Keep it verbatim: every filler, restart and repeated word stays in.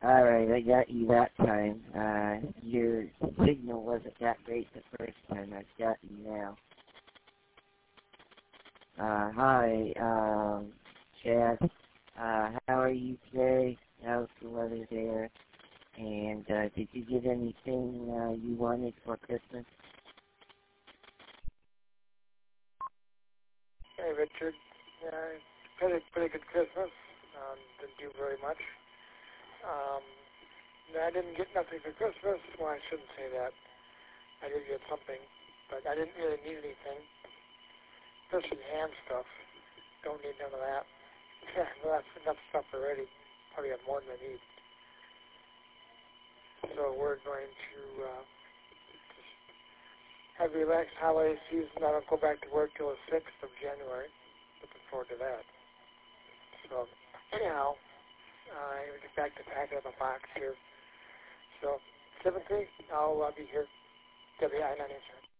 Alright, I got you that time. Uh, your signal wasn't that great the first time. I've got you now. Uh, hi, um, Chad. Uh, how are you today? How's the weather there? And, uh, did you get anything, uh, you wanted for Christmas? Hey, Richard. Yeah, had a pretty good Christmas. Um, didn't do very much. Um, I didn't get nothing for Christmas. Well, I shouldn't say that. I did get something, but I didn't really need anything. Especially ham stuff. Don't need none of that. Well, that's enough stuff already. Probably have more than I need. So we're going to uh, just have a relaxed holiday season. I don't go back to work till the sixth of January. Looking forward to that. So anyhow, uh, I get back to packing up a box here. So seven three, I'll uh, be here. W I nine eight seven.